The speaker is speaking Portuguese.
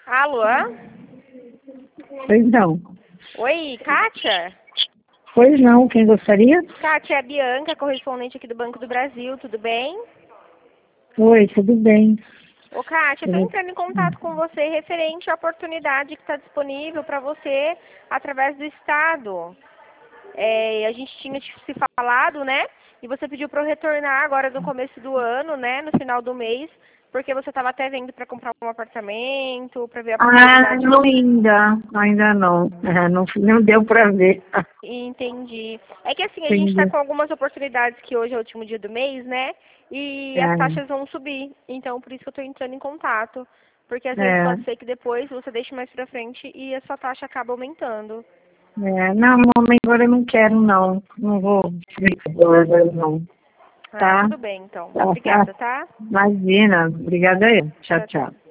Alô? Pois não. Oi, Kátia? Pois não, quem gostaria? Kátia, é a Bianca, correspondente aqui do Banco do Brasil, tudo bem? Oi, tudo bem. Ô, Kátia, eu tô entrando em contato com você referente à oportunidade que está disponível para você através do Estado. A gente tinha se falado, né? E você pediu para eu retornar agora no começo do ano, né? No final do mês, porque você estava até vendo para comprar um apartamento, para ver a possibilidade. Não ainda não. Não deu para ver. Entendi. É que assim, a gente está Entendi. com algumas oportunidades que hoje é o último dia do mês, né? E as taxas vão subir. Então, por isso que eu estou entrando em contato. Porque às vezes É, pode ser que depois você deixe mais pra frente e a sua taxa acaba aumentando. não, no momento agora eu não quero, não. Não vou agora, não. Ah, Tá? tudo bem então. Tá. Obrigada, tá? Imagina. Obrigada aí. Tchau, Tchau, tchau. tchau.